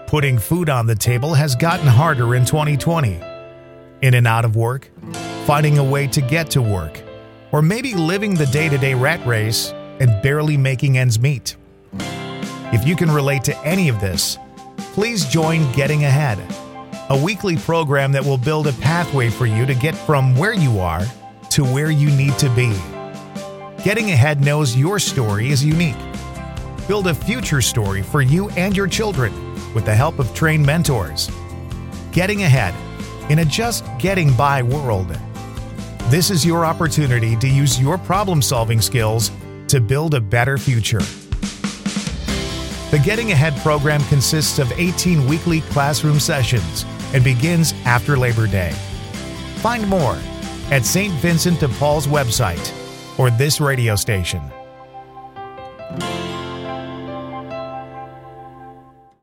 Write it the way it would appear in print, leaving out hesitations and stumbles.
Putting food on the table has gotten harder in 2020. In and out of work, finding a way to get to work, or maybe living the day-to-day rat race and barely making ends meet. If you can relate to any of this, please join Getting Ahead, a weekly program that will build a pathway for you to get from where you are to where you need to be. Getting Ahead knows your story is unique. Build a future story for you and your children with the help of trained mentors. Getting Ahead in a just getting by world. This is your opportunity to use your problem-solving skills to build a better future. The Getting Ahead program consists of 18 weekly classroom sessions and begins after Labor Day. Find more at St. Vincent de Paul's website or this radio station.